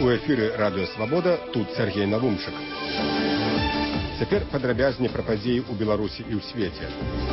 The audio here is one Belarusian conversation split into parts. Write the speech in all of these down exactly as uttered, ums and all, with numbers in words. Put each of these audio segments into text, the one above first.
У эфіры Радыё Свабода, тут Сергей Навумчык. Цяпер падрабязней пра падзеі ў Беларусі і ў свеце.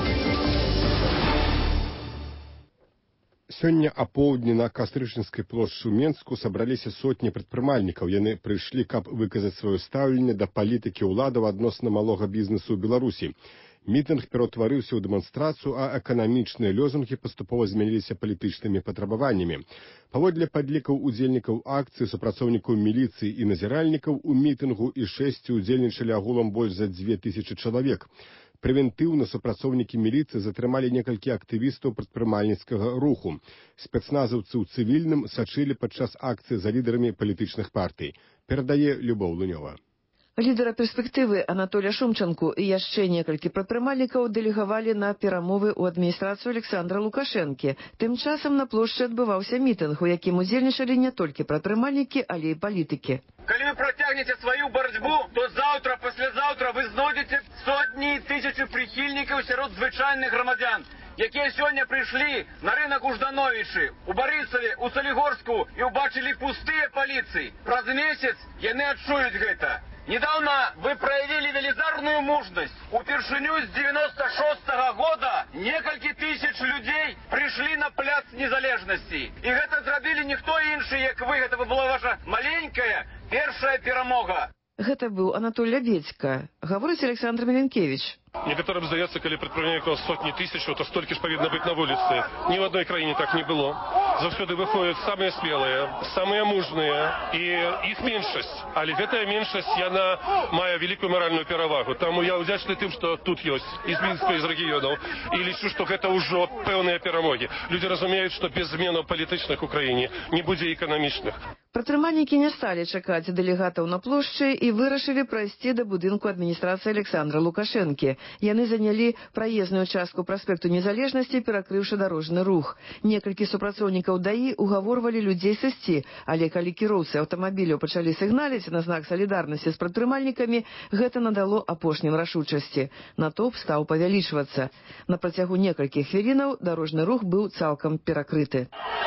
Сёння апоўдні на Кастрычніцкай плошчы ў Менску сабраліся сотні прадпрымальнікаў. Яны прыйшлі, каб выказаць сваё стаўленне да палітыкі ўладаў адносна малога бізнесу ў Беларусі. Мітынг пераўтварыўся ў дэманстрацыю, а эканамічныя лозунгі паступова змяніліся палітычнымі патрабаваннямі. Паводле падлікаў удзельнікаў акцыі, супрацоўнікаў міліцыі і назіральнікаў, у мітынгу і шэсці ўдзельнічалі агулам больш за дзве тысячы чалавек. Прэвентыўна супрацоўнікі міліцыі затрымалі некалькі актывістаў прадпрымальніцкага руху. Спецназаўцы ў цывільным сачылі падчас акцыі за лідарамі палітычных партый. Перадае Любоў Лунёва. Лідара перспектывы Анатолія Шумчанку і яшчэ некалькі прадпрымальнікаў дэлегавалі на перамовы ў адміністрацыю Александра Лукашэнкі. Тым часам на плошчы адбываўся мітынг, у якім удзельнічалі не толькі прадпрымальнікі, але і палітыкі. Калі вы працягнеце сваю барацьбу, то заўтра, паслязаўтра вы знойдзеце сотні і тысячы прыхільнікаў сярод звычайных грамадзян, якія сёння прыйшлі на рынок у Ждановічы, у Барысаве, у Салігорску і ўбачылі пустыя паліцыі. Праз месяц яны адчуюць гэта. Недавно вы проявили велизарную мужность. Упершыню с девяносто шестого года некалькі тысяч людей пришли на пляц незалежности. И это зрабілі ніхто іншы, як вы. Это была ваша маленькая першая перамога. Гэта быў Анатоль Лябедзька. Гаворыць Александр Меленкевич. Некоторым здаецца, калі прадпрымальнікаў сотні тысяч, то столькі ж павінна быць на вуліцы. Ні в одной краіне так не было. Заўсёды выходзяць самыя смелыя, самыя мужныя, і іх меншасць. Але гэтая меншасць, яна мае вялікую маральную перавагу. Таму я ўдзячны тым, што тут ёсць і з Мінска, і з рэгіёнаў. І лічу, што гэта ўжо пэўныя перамогі. Людзі разумеюць, што без зменаў палітычных у краіне не будзе эканамічных. Прадпрымальнікі не сталі чакаць дэлегатаў на плошчы і вырашылі прайсці да будынку адміністрацыі Александра Лукашэнкі. Яны занялі праезную частку праспекту Незалежнасці, перакрыўшы дарожны рух. Некалькі супрацоўнікаў ДАІ угаворвалі людзей сысці, але калі кіроўцы аўтамабіляў пачалі сігналіць на знак салідарнасці з прадпрымальнікамі, гэта надало апошнім рашучасці. Натоўп стаў павялічвацца. На працягу некалькіх хвілінаў дарожны рух быў цалкам перакрыты.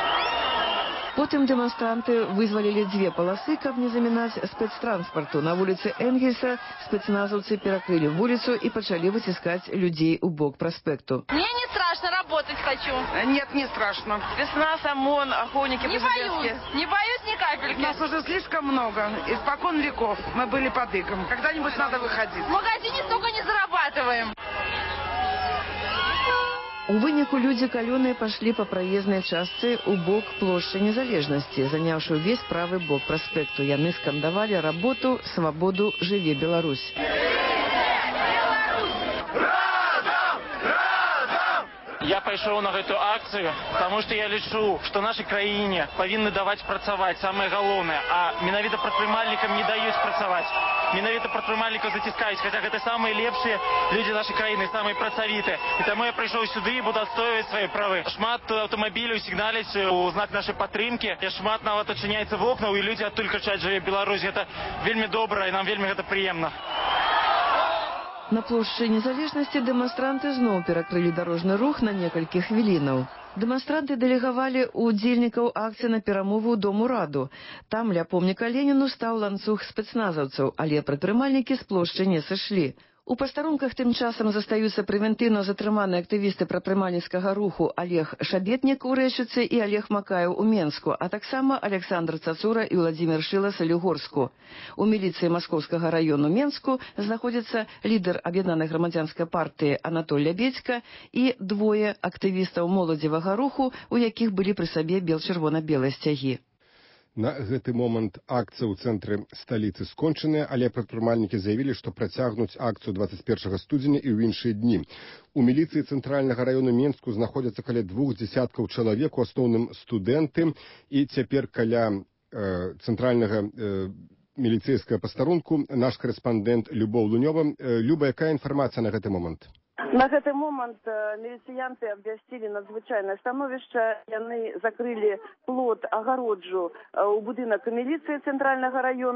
Потым дэманстранты вызвалілі дзве паласы, каб не замінаць спецтранспарту. На вуліцы Энгельса спецназаўцы перакрылі вуліцу і пачалі выціскаць людзей у бок праспекту. Мне не страшно, работать хочу. Нет, не страшно. Весна, ОМОН, охотники Не боюсь, не боюсь ни капельки. Нас уже слишком много. Испокон веков мы были под игом. Когда-нибудь надо выходить. В магазине столько не зарабатываем. У выніку людзі калёныя пашлі па праезнай частцы ў бок плошчы Незалежнасці, заняўшы ўвесь правы бок праспекту. Яны скандавалі работу, свабоду, жыве Беларусь. Я пайшоў на гэту акцыю, таму што я лічу, што нашай краіне павінны даваць працаваць, самае галоўнае, а менавіта прадпрымальнікам не даюць працаваць. Менавіта прадпрымальнікаў заціскаюць, хаця гэта самыя лепшыя людзі нашай краіны, самыя працавітыя. І таму я прыйшоў сюды і буду адстойваць свае правы. Шмат аўтамабіляў сігналяць у знак нашай падтрымкі, шмат нават адчыняецца вокнаў, і людзі адтуль крычаць: «Жыве Беларусь!» Гэта вельмі добра, і нам вельмі гэта прыемна. На плошчы Незалежнасці дэманстранты зноў перакрылі дарожны рух на некалькі хвілінаў. Дэманстранты дэлегавалі удзельнікаў акцыі на перамову ў Дому Раду. Там ля помніка Леніну стаў ланцуг спецназаўцаў, але прадпрымальнікі з плошчы не сышлі. У пастарунках тым часам застаюцца прэвентыўна затрыманыя актывісты прадпрымальніцкага руху Олег Шабетнік у Рэчыцы і Олег Макаеў у Менску, а таксама Александр Цацура і Владзімир Шыла Салігорску. У міліцыі Маскоўскага раёну Менску знаходзіцца лідар аб'яднанай грамадзянскай партыі Анатоль Лябедзька і двое актывістаў моладзевага руху, у якіх былі пры сабе бел-чырвона-белыя сцягі. На гэты момант акцыя ў цэнтры сталіцы скончаная, але прадпрымальнікі заявілі, што працягнуць акцыю дваццаць першага студзеня і ў іншыя дні. У міліцыі цэнтральнага раёну Менску знаходзяцца каля двух дзясяткаў чалавек, у асноўным студэнты, і цяпер каля э, цэнтральнага э, міліцэйскага пастарунку наш карэспандэнт Любоў Лунёва. Э, Люба, якая інфармацыя на гэты момант? На гэты момант міліцыянты абвясцілі надзвычайнае становішча. Яны закрылі плот, агароджу ў будынак міліцыі цэнтральнага раёну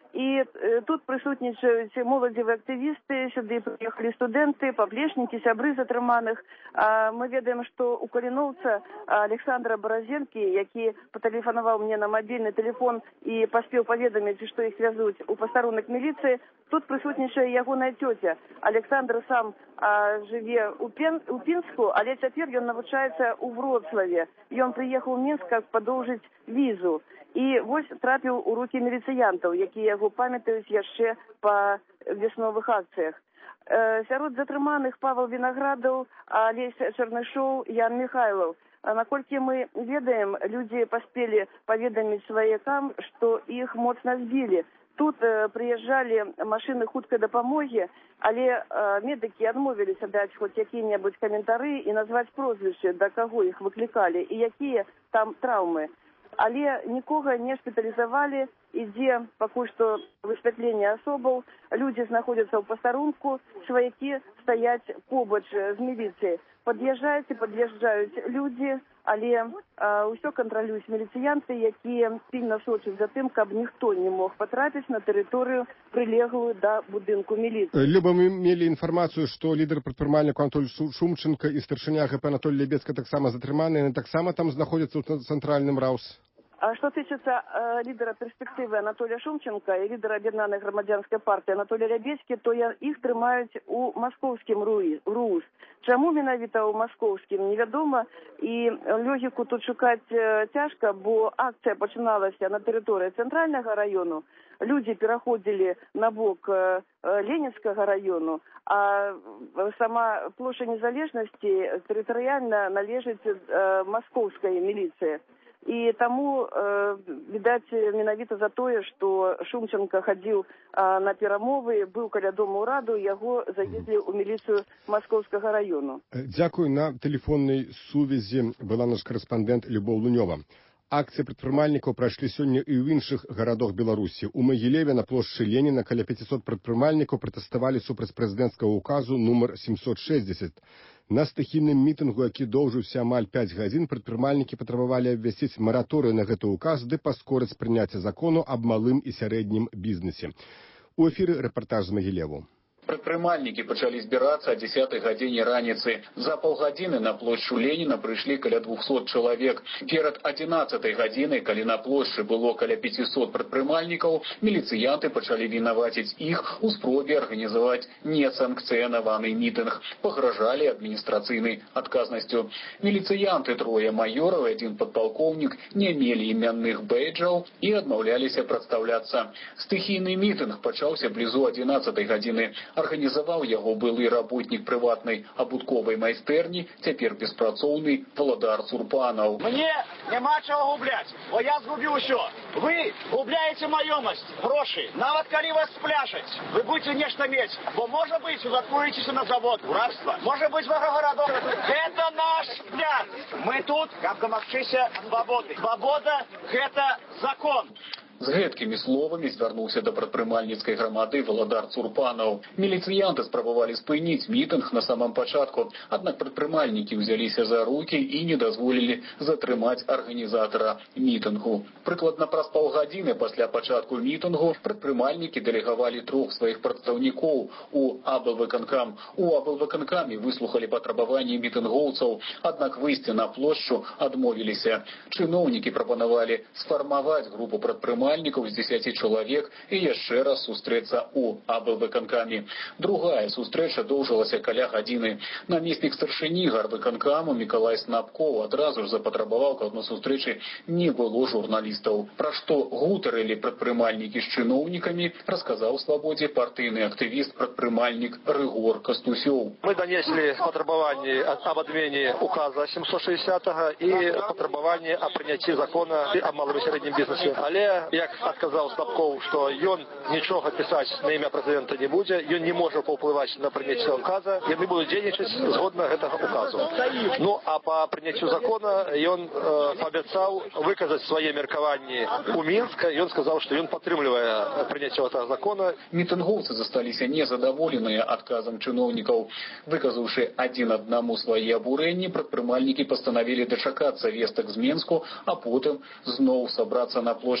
І э, тут присутнічають молодіві активісти, сюди приїхали студенти, поплечники, сябри затрыманих. А мы ведаем, што у каліноўца Александра Баразенкі, які патэлефанаваў мне на мобільны телефон і паспеў паведаміць, што іх вязуць у пастарунак міліцыі, тут присутнічае ягоная цёця. Александр сам а, жыве у, Пен, у Пінску, але цяпер ён навучаецца ў Вроцлаве. Ён прыехаў у Мінск, каб падоўжыць візу. І вось трапіў у рукі міліцыянтаў, якія яго памятаюць яшчэ па весновых акцыях. Э, сярод затрыманых Павел Вінаградаў, Алесь Чарнышоў, Ян Михайлов. А наколькі мы ведаем, людзі паспелі паведаміць сваякам, што іх моцна збілі. Тут э, прыязджалі машыны хуткай дапамогі, але э, медыкі адмовіліся даць хоць якія-небудзь каментары і назваць прозвішчы, да каго іх выклікалі і якія там траўмы. Але нікога не шпіталізавалі, ідзе пакуль што высвятленне асобаў, людзі знаходзяцца ў пастарунку, сваякі стаяць побач з міліцыяй. Пад'язджаюць і пад'язджаюць людзі, але а, ўсё кантралююць міліцыянты, якія пільна сочаць за тым, каб ніхто не мог патрапіць на тэрыторыю, прылеглую да будынку міліцыі. Люба, мы мелі інфармацыю, што лідар прадпрымальніку Анатоль Шумченка і старшыня гэ пэ Анатоль Лебедзька таксама затрыманы, яны таксама там знаходзяцца ў цэнтральным РАУС. А что тычыцца э, лидера перспективы Анатолия Шумченко и лидера Объединенной громадянской партии Анатолия Лебедьки, то я, их трымаюць у московским РУС. Чаму менавіта ў московским, невядома, і логіку тут шукаць э, цяжка, бо акцыя пачыналася на тэрыторыі цэнтральнага раёну, людзі пераходзілі на бок э, Ленінскага раёну, а сама плошча Незалежнасці тэрытарыяльна належыць э, маскоўскай міліцыі. І таму, э, відаць, менавіта за тое, што Шумченко хадзіў э, на перамовы, быў каля дома ўраду, яго завезлі ў міліцыю Маскоўскага раёну. Дзякуй. На тэлефоннай сувязі была наш карэспандэнт Любоў Лунёва. Акцыі прадпрымальнікаў прайшлі сёння і ў іншых гарадах Беларусі. У Магілеве на плошчы Леніна каля пяцісот прадпрымальнікаў пратэставалі супраць прэзідэнцкага ўказу нумар сямсот шэсцьдзесят. На стыхійным мітынгу, які доўжыўся амаль пяць гадзін, прадпрымальнікі патрабавалі абвясціць мараторый на гэты ўказ ды паскорыць прыняцце закону аб малым і сярэднім бізнесе. У эфіры рэпартаж з Магілеву. Прадпрымальнікі пачалі збірацца о дзесятай гадзіне раніцы. За паўгадзіны на плошчу Леніна прыйшлі каля двухсот чалавек. Перад адзінаццатай гадзінай, калі на плошчы было каля пяцісот прадпрымальнікаў, міліцыянты пачалі вінаваціць іх у спробе арганізаваць несанкцыянаваны мітынг. Пагражалі адміністрацыйнай адказнасцю. Міліцыянты, трое маёраў, адзін падпалкоўнік, не мелі імянных бэйджаў і адмаўляліся прадстаўляцца. Стыхійны мітынг пачаўся блізу адзінаццатай гадзіны. Арганізаваў яго былы работнік прыватнай абутковай майстэрні, цяпер беспрацоўны Валадар Цурпанаў. Мне няма чаго губляць, бо я згубіў усё. Вы губляеце маёмасць, грошы. Нават калі вас спляшаць, вы будете нешта мець, бо можа быць, вы адкроецеся на завод, урарства. Можа быць, в гарадок. Гэта наш пляц. Мы тут, каб дамагчыся свабоды. Свабода – гэта закон. З гэткімі словамі звярнуўся да прадпрымальніцкай грамады Валадар Цурпанаў. Міліцыянты спрабавалі спыніць мітынг на самом пачатку, аднак прадпрымальнікі ўзяліся за рукі і не дазволілі затрымаць арганізатара мітынгу. Прыкладна праз паўгадзіны пасля пачатку мітынгу прадпрымальнікі дэлегавалі трох сваіх прадстаўнікоў у аблвыканкам. У аблвыканкаме выслухалі патрабаванні мітынгоўцаў, аднак выйсці на плошчу адмовіліся. Чыноўнікі прапанавалі сфармаваць групу прадпрымальнікаў з дзесяці чалавек і яшчэ раз сустрэцца ў аблвыканкаме. Другая сустрэча доўжылася каля гадзіны. Намеснік старшыні гарвыканкаму Мікалай Снапкоў адразу ж запатрабаваў, каб на сустрэчы не было журналістаў. Пра што гутарылі прадпрымальнікі з чыноўнікамі, расказаў Свабодзе партыйны актывіст прадпрымальнік Рыгор Кастусёў. Мы донесли патрабаванні об адмене указа семьсот шестидесятого и патрабаванні о прыняцці закона о малым і сярэднім бізнесе. Але як адказаў Снапкоў, што ён нічога пісаць на імя прэзідэнта не будзе, ён не можа паўплываць на прыняцце указа, яны будуць дзейнічаць згодна гэтага указу. Ну, а па прыняццю закона ён э, паабяцаў выказаць свае меркаванні у Мінска. Ён сказаў, што ён падтрымлівае прыняцце гэтага закона. Мітынгоўцы засталіся незадаволеныя адказам чыноўнікаў. Выказаўшы адзін аднаму свае абурэнні, прадпрымальнікі пастанавілі дачакацца вестак з Менску, а потым зноў сабрацца на плошчы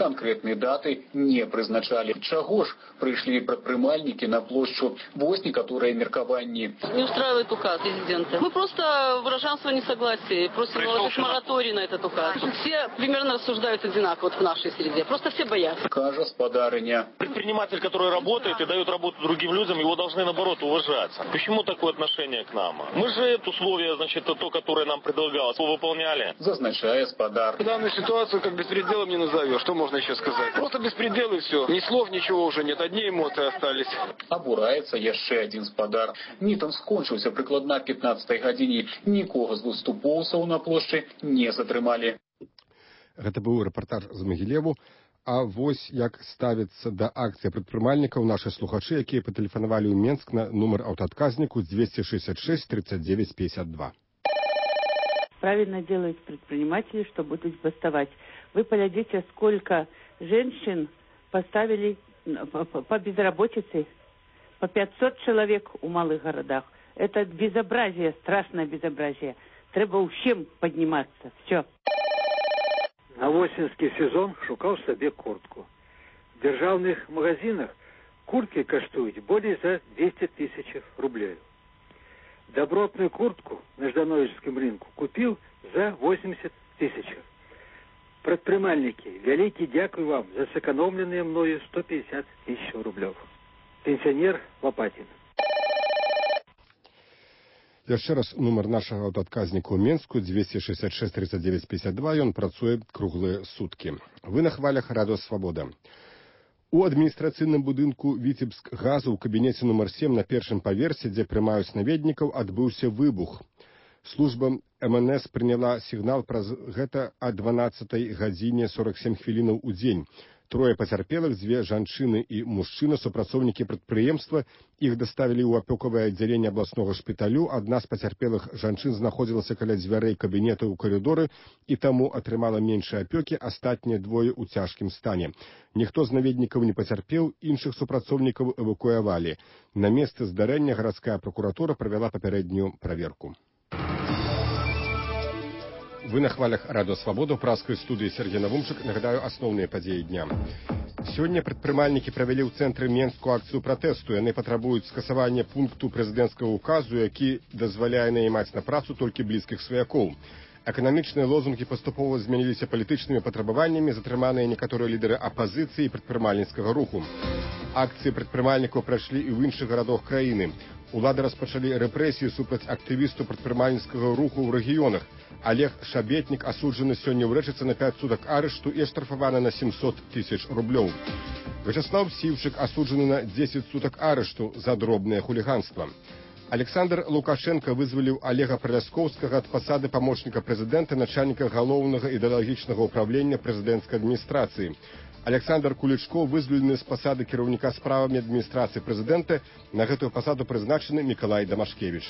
Канкрэтнай даты не прызначалі. Чаго ж прыйшлі прадпрымальнікі на плошчу? Вось некаторыя меркаванні. Не устраивает указ президента. Мы просто выражаем свое несогласие, просим наложить мораторий на этот указ. Все примерно рассуждают одинаково вот в нашей среде. Просто все боятся. Кажа спадарыня. Предприниматель, который работает и дает работу другим людям, его должны, наоборот, уважать. Почему такое отношение к нам? Мы же это условие, значит, то, которое нам предлагалось, выполняли. Зазначая спадар. Данную ситуацию как беспределом не назовешь. Что можно еще сказать? Просто беспредел и все. Ни слов, ничего уже нет. Одни эмоции остались. Абураецца яшчэ адзін спадар. Мітынг скончыўся прыкладна пятнаццатай гадзіне. Нікога з выступоўцаў на плошчы не затрымалі. Гэта быў рэпартаж з Магілеву. А вось як ставіцца да акцыі прадпрымальнікаў нашы слухачы, якія патэлефанавалі ў Менск на нумар аўтаадказніку двести шестьдесят шесть тридцать девять пятьдесят два. Правильно делают предприниматели, что будут бастовать. Вы поглядите, сколько женщин поставили по, по, по безработице. По пятьсот человек у малых городах. Это безобразие, страшное безобразие. Треба усім подниматься. Все. На восеньский сезон шукаў сабе куртку. В державных магазинах куртки каштуюць более за двести тысяч рублей. Добротную куртку на Ждановичском рынку купил за восемьдесят тысяч. Предпринимальники, великий дякую вам за сэкономленные мною сто пятьдесят тысяч рублей. Пенсионер Лопатин. Яшчэ раз нумар нашага аўтаадказніка ў Менску двести шестьдесят шесть тридцать девять пятьдесят два. Ён працуе круглыя суткі. Вы на хвалях радыё Свабода. У адміністрацыйным будынку Віцебск газу ў кабінеце нумар сем на першым паверсе, дзе прымаюць наведнікаў, адбыўся выбух. Служба эм эн эс прыняла сігнал праз гэта о дванаццатай гадзіне сорок сем хвілінаў у дзень. Трое пацярпелых, дзве жанчыны і мужчына, супрацоўнікі прадпрыемства. Іх даставілі ў апёкавае аддзяленне абласнога шпіталю. Адна з пацярпелых жанчын знаходзілася каля дзвярэй кабінета ў карыдоры і таму атрымала меншай апёкі, астатнія двое ў цяжкім стане. Ніхто з наведнікаў не пацярпеў, іншых супрацоўнікаў эвакуявалі. На месцы здарэння гарадская пракуратура правяла папярэднюю праверку. Вы на хвалях радыё Свабода, ў праскай студыі Сергей Навумчык. Нагадаю асноўныя падзеі дня. Сёння прадпрымальнікі правялі ў цэнтры Менску акцыю пратэсту. Яны патрабуюць скасавання пункту прэзідэнцкага указу, які дазваляе наймаць на працу толькі блізкіх сваякоў. Эканамічныя лозунгі паступова змяніліся палітычнымі патрабаваннямі, затрыманыя некаторыя лідары апазіцыі і прадпрымальніцкага руху. Акцыі прадпрымальнікаў прайшлі і ў іншых гарадах краіны. Улады распачалі рэпрэсіі супраць актывістаў прадпрымальніцкага руху ў рэгіёнах. Олег Шабетнік асуджаны сёння ў Рэчыцы на пять сутак арышту і аштрафаваны на семьсот тысяч рублёў. Вячеслав Сіўчык асуджаны на десять сутак арышту за дробнае хуліганства. Александр Лукашенко вызваліў Олега Праляскоўскага ад пасады памочніка прэзідэнта, начальніка галоўнага ідэалагічнага ўправлення прэзідэнцкай адміністрацыі. Александр Кулічко вызвалены з пасады кіраўніка справамі адміністрацыі прэзідэнта. На гэтую пасаду прызначаны Мікалай Дамашкевіч.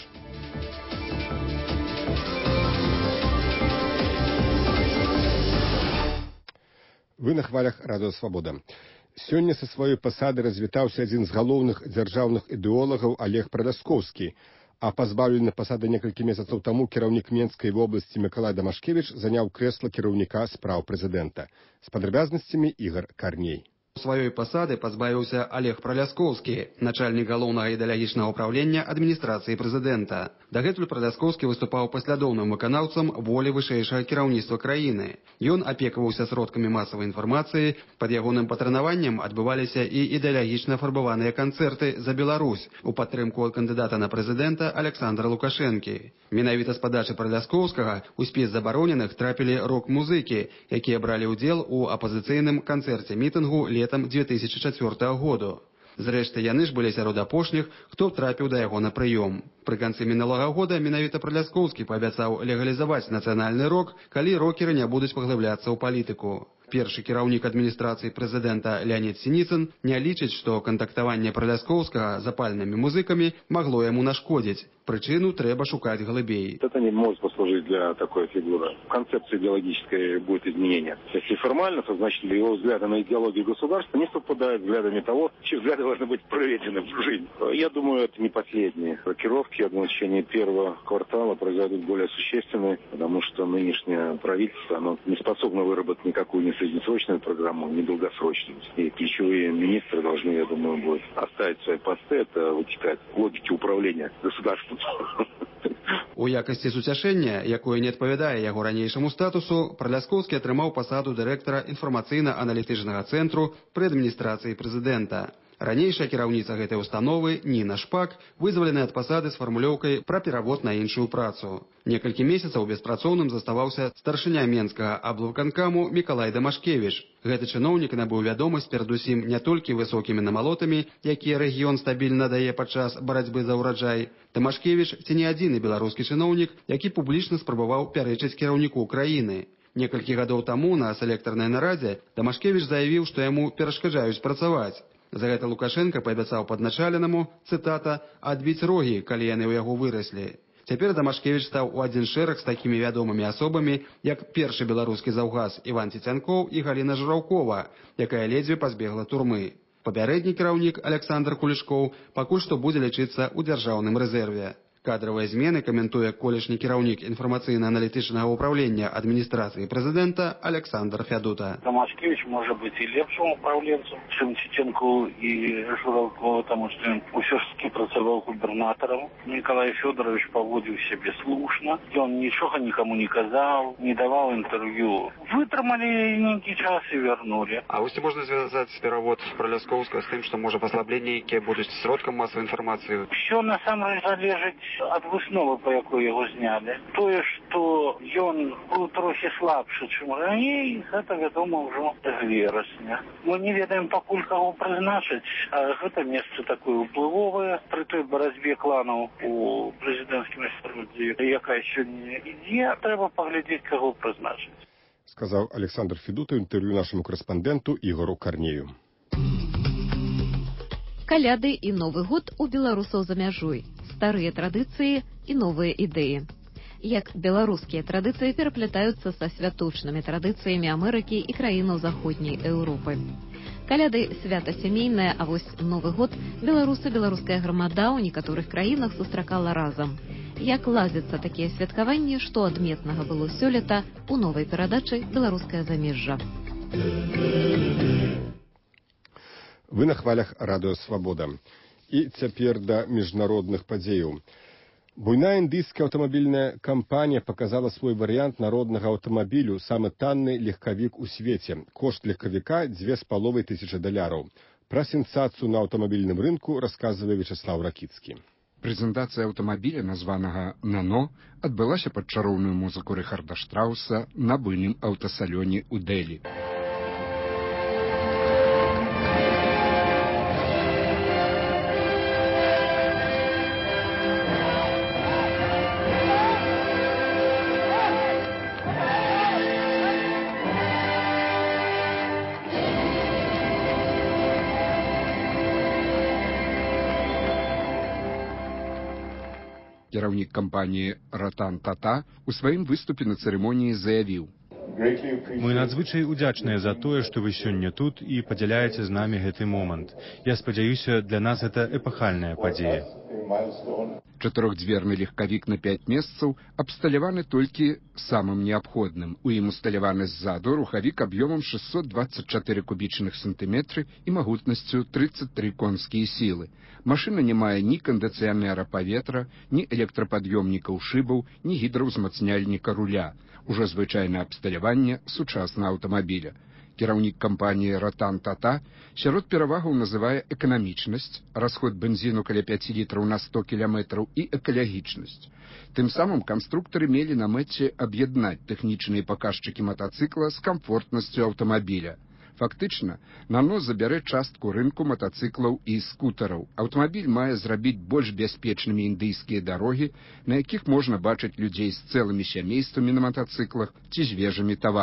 Вы на хвалях радыё Свабода. Сёння са сваёй пасады развітаўся адзін з галоўных дзяржаўных ідэолагаў Олег Праляскоўскі, а пазбаўлены пасады некалькі месяцаў таму кіраўнік Менскай вобласці Мікалай Дамашкевіч заняў крэсла кіраўніка спраў прэзідэнта. З падрабязнасцямі Ігор Карней. Сваёй пасады пазбавіўся Олег Праляскоўскі, начальнік галоўнага ідэалагічнага ўправлення адміністрацыі прэзідэнта. Дагэтуль Праляскоўскі выступаў паслядоўным выканаўцам волі вышэйшага кіраўніцтва краіны. Ён апекаваўся сродкамі масавай інфармацыі, пад ягоным патранаваннем адбываліся і ідэалагічна фарбаваныя канцэрты за Беларусь у падтрымку кандыдата на прэзідэнта Александра Лукашэнкі. Менавіта з падачы Праляскоўскага у спіс забароненых трапілі рок-музыкі, якія бралі ўдзел у апазіцыйным канцэрце-мітынгу летом две тысячи четвёртого году. Зрэшты, яны ж былі сярод апошніх, хто трапіў да яго на прыём. Пры канцы мінулага года менавіта Праляскоўскі паабяцаў легалізаваць нацыянальны рок, калі рокеры не будуць паглыбляцца ў палітыку. Першы кіраўнік адміністрацыі прэзідэнта Леонід Сініцын не лічыць, што кантактаванне Праляскоўскага з запальнымі музыкамі магло яму нашкодзіць. Причину трэба шукаць глыбей. Это не может послужить для такой фигуры. В концепции идеологической будет изменение. Если формально, то значит его взгляды на идеологию государства не совпадают с взглядами того, чьи взгляды должны быть проведены в жизнь. Я думаю, это не последние рокировки. Я думаю, в течение первого квартала произойдут более существенные, потому что нынешнее правительство, оно не способно выработать никакую ни среднесрочную программу, ни долгосрочную. И ключевые министры должны, я думаю, будут оставить свои посты. Это вытекает логики управления государством. У якасці суцяшэння, якое не адпавядае яго ранейшаму статусу, Праляскоўскі атрымаў пасаду дырэктара інфармацыйна-аналітычнага цэнтру пры адміністрацыі прэзідэнта. Ранейшая кіраўніца гэтай установы, Ніна Шпак, вызваленая ад пасады з фармулёўкай пра перавод на іншую працу. Некалькі месяцаў беспрацоўным заставаўся старшыня Менскага аблвыканкаму Мікалай Дамашкевіч. Гэты чыноўнік набыў вядомасць перадусім не толькі высокімі намалотамі, якія рэгіён стабільна дае падчас барацьбы за ўраджай. Дамашкевіч ці не адзіны беларускі чыноўнік, які публічна спрабаваў пярэчыць кіраўніку краіны. Некалькі гадоў таму на селектарнай нарадзе Дамашкевіч заявіў, што яму перашкаджаюць працаваць. За гэта Лукашенка паабяцаў падначаленаму, цытата, «адбіць рогі, калі яны ў яго выраслі». Цяпер Дамашкевіч стаў у адзін шэраг з такімі вядомымі асобамі, як першы беларускі заўгас Іван Цецянкоў і Галіна Жураўкова, якая ледзьве пазбегла турмы. Папярэдні кіраўнік Александр Кулішкоў пакуль што будзе лічыцца ў дзяржаўным рэзерве. Кадравыя змены каментуе колішні кіраўнік інфармацыйна-аналітычнага ўправлення адміністрацыі прэзідэнта Александр Фядута. Дамашкевич можа быць і лепшым управленцам, чым Цецянкоў і Жураўкова, таму што ён усё ж такі працаваў губернатарам. Мікалай Фёдорович паводзіў сябе слушна, ён нічога нікому не казаў, не даваў інтэрв'ю. Вытрымалі нейкі час і вярнулі. А вось можна звязаць перавод Праляскоўскага з тым, што можа паслабленні, якія будуць сродкам масавай інфармацыі? Усё насамрэч залежыць ад высновы, па якой яго знялі. Тое, што ён быў трохі слабшы, чым раней, гэта вядома ўжо з верасня. Мы не ведаем пакуль каго прызначыць, а гэта месца такое ўплывовае пры той барацьбе кланаў у прэзідэнцкім асяроддзі, якая сёння ідзе, трэба паглядзець, каго прызначыць. Сказаў Александр Федута ў інтэрв'ю нашаму корэспандэнту Ігору Карнею. Каляды і Новы год у беларусаў за мяжой. Старыя традыцыі і новыя ідэі. Як беларускія традыцыі пераплятаюцца са святочнымі традыцыямі Амерыкі і краінаў заходняй Еўропы. Каляды свята сямейнае, а вось Новы год беларусы, беларуская грамада ў некаторых краінах сустракала разам. Як ладзяцца такія святкаванні, што адметнага было сёлета у новай перадачы «Беларускае замежжа». Вы на хвалях радыё «Свабода». І цяпер да міжнародных падзеяў. Буйная індыйская аўтамабільная кампанія паказала свой варыянт народнага аўтамабілю, самы танны легкавік у свеце. Кошт легкавіка дзве з паловай тысячы даляраў. Пра сенсацыю на аўтамабільным рынку расказвае Вячаслаў Ракіцкі. Прэзентацыя аўтамабіля, названага «Нано», адбылася пад чароўную музыку Рыхарда Штрауса на буйным аўтасалёне ў Дэлі. Кіраўнік кампаніі «Ратан Тата» у сваім выступе на цырымоніі заявіў: Мы надзвычай удзячныя за тое, што вы сёння тут і падзяляеце з намі гэты момант. Я спадзяюся, для нас гэта эпахальная падзея. Чатырохдзверны легкавік на пяць месцаў абсталяваны толькі самым неабходным. У ім усталяваны ззаду рухавік аб'ёмам шэсцьсот дваццаць чатыры кубічных сантыметры і магутнасцю трыццаць тры конскія сілы. Машына не мае ні кандыцыянера паветра, ні электрапад'ёмнікаў шыбаў, ні гідраўзмацняльніка руля. Ужо звычайнае абсталяванне сучаснага аўтамабіля. Кіраўнік кампаніі «Ратан Тата» сярод перавагаў называе эканамічнасць, расход бензіну каля пяць літраў на сто кіламетраў і экалагічнасць. Тым самым канструктары мелі на мэце аб'яднаць тэхнічныя паказчыкі матацыкла з камфортнасцю аўтамабіля. Фактычна, «Нано» забярэ частку рынку матацыклаў і скутараў. Аўтамабіль мае зрабіць больш бяспечнымі індыйскія дарогі, на якіх можна бачыць людзей з цэлымі сямействамі на матацыклах ці з вежамі тавараў.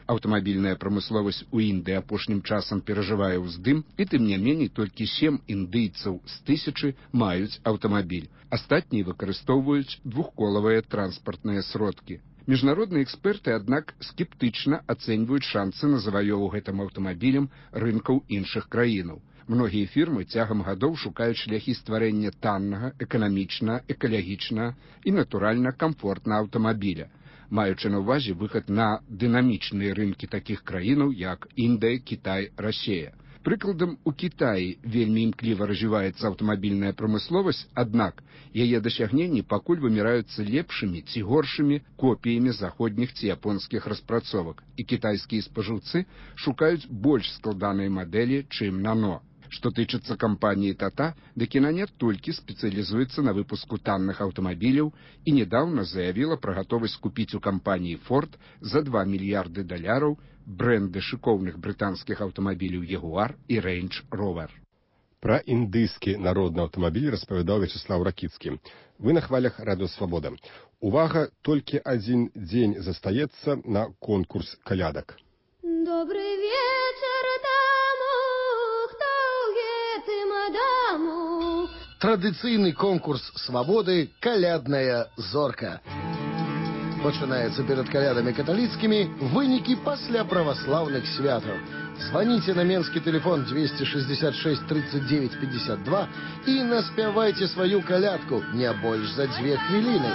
Аўтамабільная прамысловасць у Індыі апошнім часам перажывае ўздым, і тым не меней толькі сем індыйцаў з тысячы маюць аўтамабіль. Астатнія выкарыстоўваюць двухколавыя транспартныя сродкі. Міжнародныя эксперты, аднак, скептычна ацэньваюць шанцы на заваёву гэтым аўтамабілем рынкаў іншых краінаў. Многія фірмы цягам гадоў шукаюць шляхі стварэння таннага, эканамічнага, экалагічнага і, натуральна, камфортнага аўтамабіля, маючы на ўвазе выхад на дынамічныя рынкі такіх краінаў, як Індыя, Кітай, Расія. Прыкладам, у Кітаі вельмі імкліва развіваецца аўтамабільная прамысловасць, аднак яе дасягненні пакуль выміраюцца лепшымі ці горшымі копіямі заходніх ці японскіх распрацовак, і кітайскія спажыўцы шукаюць больш складаныя мадэлі, чым нано. Што тычыцца кампаніі Тата, дык яна не толькі спецыялізуецца на выпуску танных аўтамабіляў і нядаўна заявіла пра гатовасць купіць у кампаніі Форд за два мільярды даляраў брэнды шыкоўных брытанскіх аўтамабіляў Ягуар і Рэйндж Ровер. Пра індыйскі народны аўтамабіль распавядаў Вячеслав Ракіцкі. Вы на хвалях Радыё Свабода. Увага, толькі адзін дзень застаецца на конкурс калядак. Добрый вечер тому, хто гэтым даму. Традыцыйны конкурс свабоды «Калядная зорка». Пачынаецца перад калядамі каталіцкімі, вынікі пасля праваслаўных святаў. Звоните на менскі тэлефон двести шестьдесят шесть тридцать девять пятьдесят два і наспявайце сваю калядку не больш за дзве хвіліны.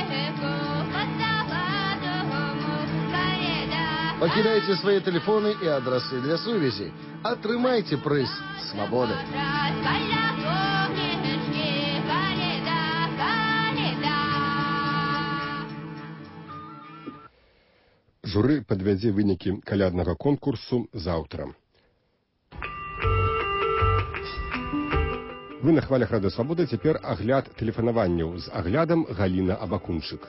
Пакідайце свае тэлефоны і адрасы для сувязі. Атрымайце прыз свабоды. Журы падвядзе вынікі каляднага конкурсу заўтра. Вы на хвалях Радыё Свабода, цяпер агляд тэлефанаванняў з аглядам Галіна Абакунчык.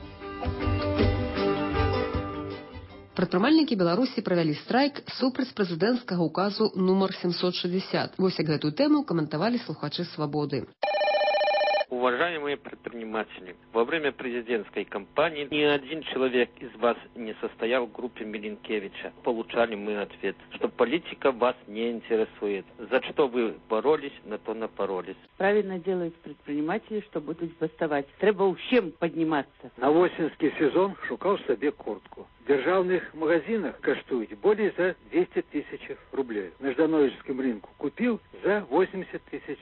Прадпрымальнікі Беларусі правялі страйк супраць прэзідэнцкага указу нумар семьсот шестьдесят. Вось як гэту тэму каментавалі слухачы «Свабоды». Уважаемые предприниматели, во время президентской кампании ни один человек из вас не состоял в группе Милинкевича. Получали мы ответ, что политика вас не интересует. За что вы боролись, на то напоролись. Правильно делают предприниматели, что будут бастовать. Треба всем подниматься. На осенский сезон шукал себе куртку. В державных магазинах коштует более за двести тысяч рублей. На Ждановическом рынку купил за восемьдесят тысяч.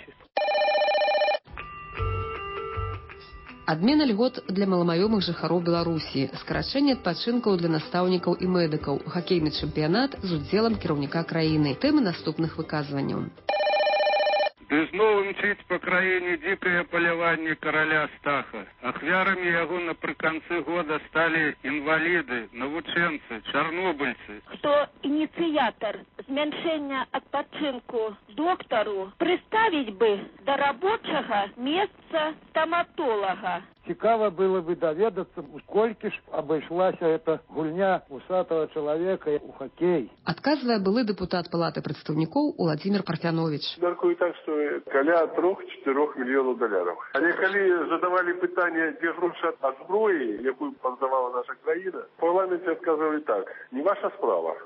Адмена льгот для маламаёмых жыхароў Беларусі, скарачэнне адпачынкаў для настаўнікаў і медыкаў, хакейны чэмпіянат з удзелам кіраўніка краіны. Тэмы наступных выказванняў. Ды зноў мчыць па краіне дзікае паляванне караля Стаха. Ахвярамі яго напрыканцы года сталі інваліды, навучэнцы, чарнобыльцы. Хто ініцыятар змяншэння адпачынку доктару прыставіць бы да рабочага месца стаматолага. Цікава было бы даведацца, колькі ж абышлася эта гульня усатого чалавека у хоккей. Адказвае былы дэпутат Палаты прадстаўнікоў Уладзімір Парфянович. Мяркую так, што каля трох-чатырох мільёнаў даляраў. Але калі задавалі пытанне, дзе грошы ад зброі, якую паздавала наша краіна, в парламенце адказвалі так: не ваша справа.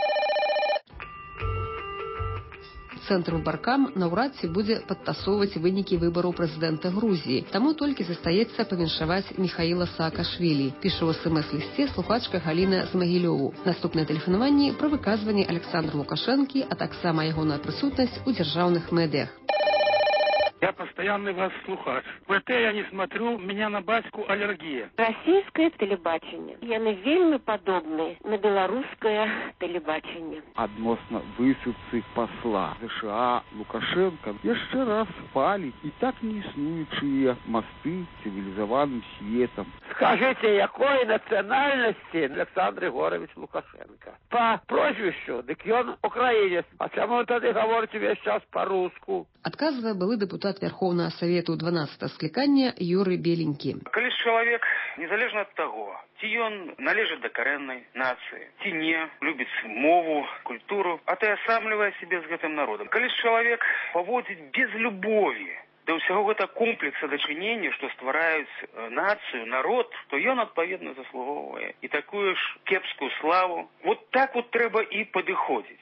Цэнтр Баркам наўрад ці будзе падтасоўваць вынікі выбараў прэзідэнта Грузіі. Таму толькі застаецца павіншаваць Міхаіла Саакашвілі, піша ў эс эм эс-лісце слухачка Галіна з Магілёву. Наступнае тэлефанаванне пра выказванні Александра Лукашэнкі, а таксама ягоная прысутнасць у дзяржаўных медыях. Я постоянный вас слухач. В ВТ я не смотрю, у меня на батьку аллергия. Расійскае тэлебачанне. Яны вельмі падобны на беларускае тэлебачанне. Адносна высылцы посла США Лукашенко яшчэ раз паліць і так не існуючыя мосты цивилизованным светом. Скажите, якой национальности Александр Егорович Лукашенко? По прозвищу, дык ён украинец. А чему тады говорите весь час по-руску? Адказвае былы дэпутат Верховнага Савету дванаццатага склікання Юрый Беленькі. Калі ж чалавек, незалежна ад таго, ці ён належыць да карэннай нацыі, ці не, любіць мову, культуру, атаясамлівае сябе з гэтым народам. Калі ж чалавек паводзіць без любові да да ўсяго гэта комплекса дачынення, што ствараюць нацыю, народ, то ён адпаведна заслугоўвае і такую ж кепскую славу. Вот так вот трэба і падыходзіць.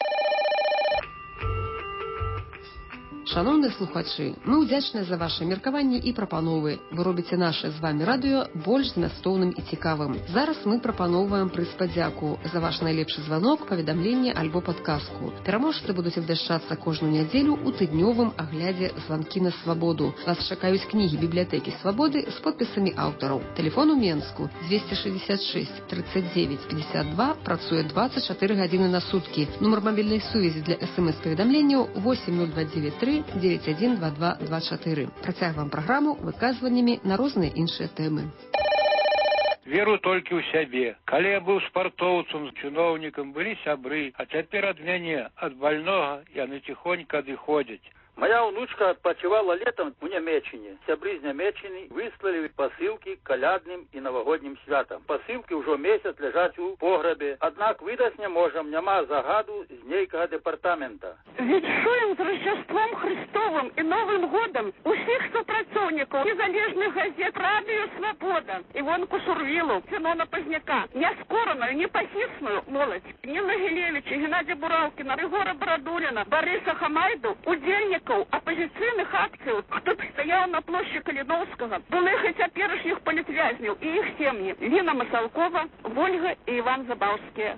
Шановныя слухачы, мы ўдзячныя за ваши меркаванні і прапановы. Вы робіце наше з вами радыё больш змястоўным і цікавым. Зараз мы прапаноўваем прыз падзяку за ваш найлепшы званок, паведамленне альбо падказку. Пераможцы будуць абвяшчацца кожную нядзелю ў тыднёвым аглядзе «Званкі на свабоду». Вас чакаюць кнігі бібліятэкі свабоды з подпісамі аўтараў. Тэлефон у Менску двести шестьдесят шесть тридцать девять пятьдесят два, працуе двадцать четыре гадзіны на суткі. Нумар мабільнай сувязі для смс-паведамленняў восемь ноль два девять три девять один два два два четыре. Працягваем праграму выказваннямі на розныя іншыя тэмы. Веру толькі ў сябе. Калі я быў спартоўцам, чыноўнікам, былі сябры, а цяпер ад мяне, ад больнога, яны ціхонька адыходзяць. Моя внучка отпочивала летом в Нямеччине. Сябры з Нямеччины выслали посылки к колядным и новогодним святам. Посылки уже месяц лежать у погребе. Однак выдать не можем, нема загаду з нейкого департамента. Віншуем з Рождеством Христовым и Новым годом усіх супрацоўнікаў незалежных газет «Радио Свобода», Івонку Шурвілу, Синона Позняка, Няскораную, Непахисную молодь, Нину Гилевича, Геннадия Буралкина, Ригора Бородулина, Бориса Хамайду, удельник оппозиционных акций, кто стоял на площади Калиновского, былых и теперешних политвязней и их семьи, Лина Масалкова, Вольга и Иван Забаўские.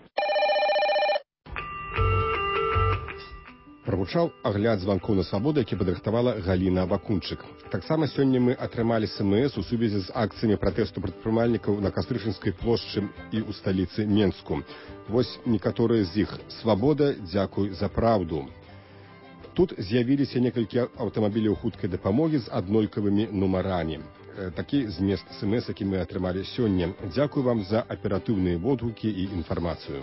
Прагучаў агляд званкоў на свабоду, які падрыхтавала Галіна Абакунчык. Таксама сёння мы атрымалі смс у сувязі з акцыямі пратэсту прадпрымальнікаў на Кастрычынскай плошчы і ў сталіцы Менску. Вось некаторыя з іх. Свабода, дзякуй за праўду. Тут з'явіліся некалькі аўтамабіляў хуткай дапамогі з аднолькавымі нумарамі. Такі змест смс, які мы атрымалі сёння. Дзякуй вам за аператыўныя водгукі і інфармацыю.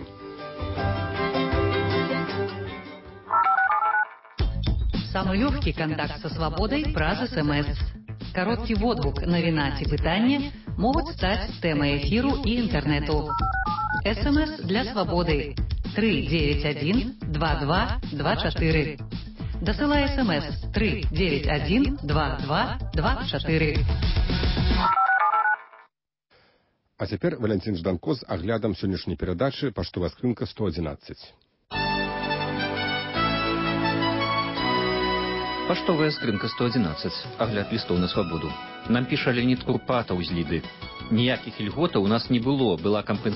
Самый легкий контакт со свободой праз СМС. Короткий водгук, навіна ці пытанне могуць стаць тэмай эфіру і інтэрнэту. СМС для свободы три девять один два два два четыре. Досылай смс три девять один два два два четыре. А цяпер Валентин Жданко з аглядам сённяшняй перадачы «Паштовая скрынка сто одиннадцать». Паштовая скрынка сто одиннадцать. Агляд лістоў на свабоду. Нам піша Леонид Курпатаў з Ліды. Ніякіх ільготаў у нас не было, была кампенсацыя.